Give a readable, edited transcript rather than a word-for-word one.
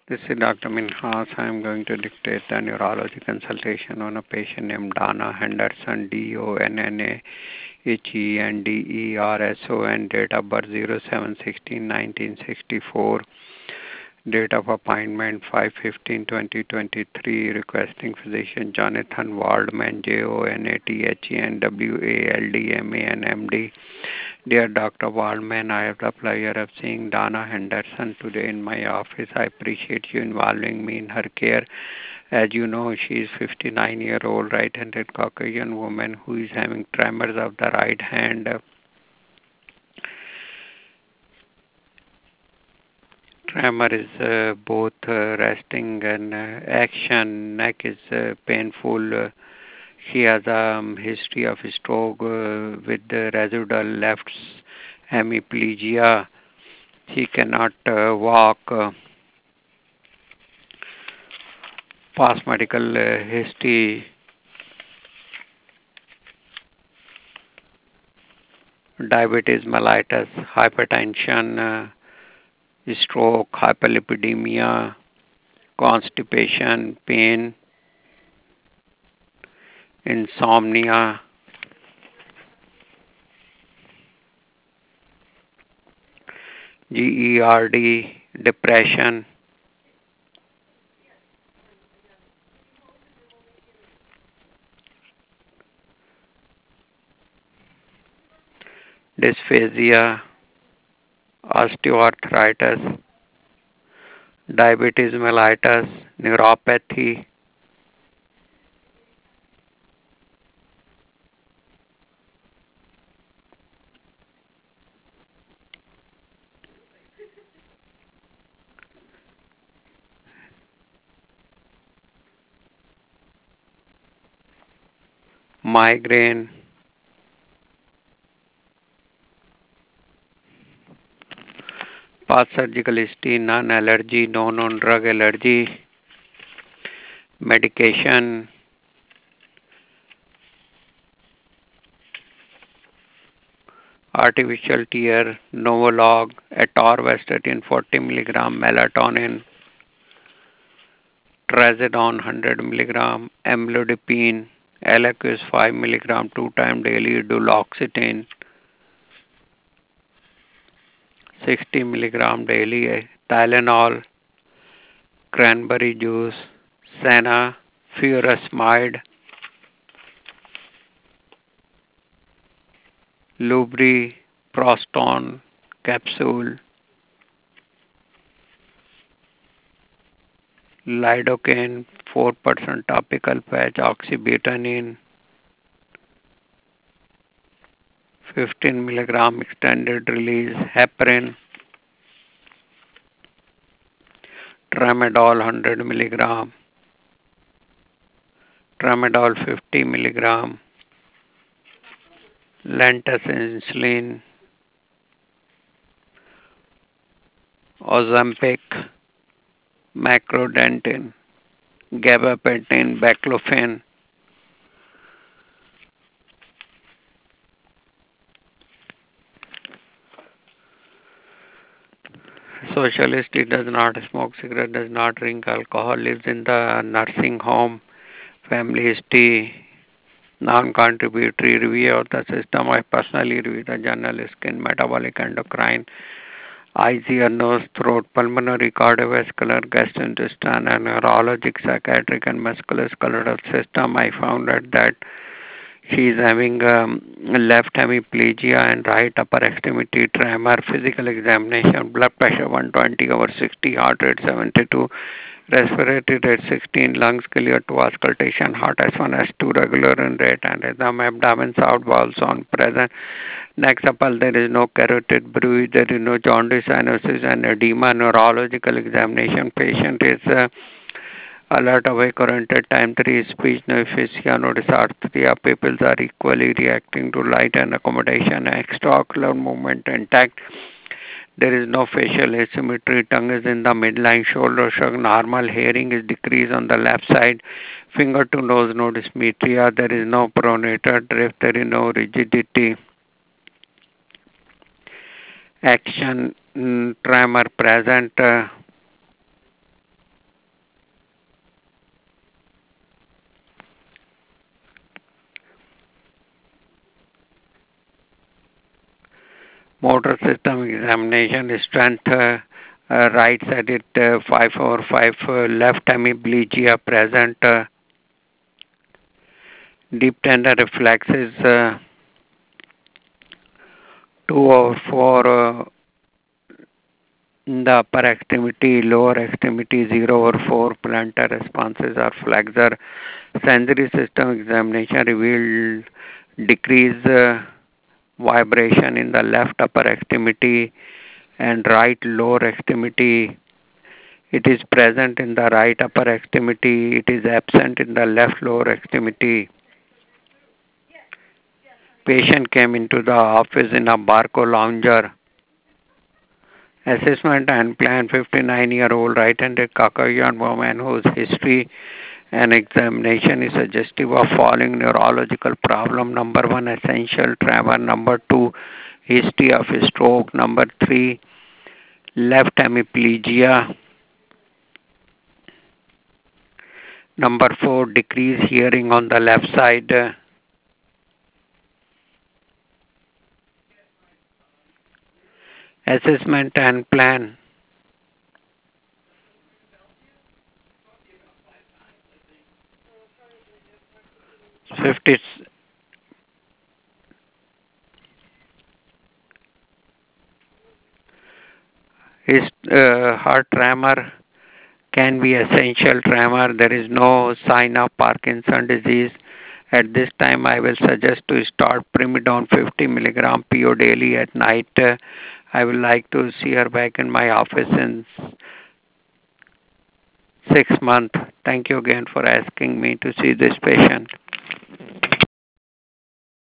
This is Dr. Minhas. I am going to dictate the neurology consultation on a patient named Donna Henderson, DONNAHENDERSON, date of birth 07/16/1964, date of appointment 5/15/2023, requesting physician Jonathan Waldman, JONATHEN MD. Dear Dr. Waldman, I have the pleasure of seeing Donna Henderson today in my office. I appreciate you involving me in her care. As you know, she is 59-year-old right-handed Caucasian woman who is having tremors of the right hand. Tremor is both resting and action. Neck is painful. She has a history of stroke with the residual left hemiplegia. She cannot walk. Past medical history: diabetes mellitus, hypertension, stroke, hyperlipidemia, constipation, pain, insomnia, GERD, depression, dysphagia, osteoarthritis, diabetes mellitus, neuropathy, migraine, past surgical history, non-allergy, no known drug allergy, medication, artificial tear, Novolog, atorvastatin 40 milligram, melatonin, trazodone 100 milligram, amlodipine, Eliquis 5 milligram 2 times daily, duloxetine 60 milligram daily, Tylenol, cranberry juice, Senna, furosemide, Lubri, Proston capsule, lidocaine 4% topical patch, oxybutynin 15 milligram extended release, heparin, tramadol 100 milligram, tramadol 50 milligram, Lantus insulin, Ozempic, macrodentin, gabapentin, baclofen. Socialist, he does not smoke cigarette, does not drink alcohol, lives in the nursing home, family history, non-contributory review of the system. I personally review the journal skin, metabolic, endocrine, eyes, ear, nose, throat, pulmonary, cardiovascular, gastrointestinal, and neurologic, psychiatric, and musculoskeletal system. I found out that she is having left hemiplegia and right upper extremity tremor. Physical examination: blood pressure 120 over 60, heart rate 72, respiratory rate 16, lungs clear to auscultation, heart S1, S2 regular in rate, and rhythm, abdomen sound, bowel sound present. Next up, there is no carotid bruise, there is no jaundice, cyanosis, and edema. Neurological examination: patient is alert, awake, oriented, time 3, speech, no aphasia, no dysarthria. Pupils are equally reacting to light and accommodation. Extraocular movement intact. There is no facial asymmetry. Tongue is in the midline. Shoulder shrug. Normal hearing is decreased on the left side. Finger to nose, no dysmetria. There is no pronator drift. There is no rigidity. Action tremor present. motor system examination, strength, right side it 5/5, left hemiplegia present, deep tender reflexes 2/4 in the upper extremity, lower extremity 0/4, plantar responses are flexor. Sensory system examination revealed decreased vibration in the left upper extremity and right lower extremity. It is present in the right upper extremity. It is absent in the left lower extremity. Patient came into the office in a Barco lounger. Assessment and plan 59-year-old right-handed Caucasian woman whose history and examination is suggestive of following neurological problem. Number 1, essential tremor. Number 2, history of stroke. Number 3, left hemiplegia. Number 4, decreased hearing on the left side. Assessment and plan. 50, his heart tremor can be essential tremor. There is no sign of Parkinson disease. At this time, I will suggest to start Primidone 50 milligram PO daily at night. I would like to see her back in my office in 6 months. Thank you again for asking me to see this patient.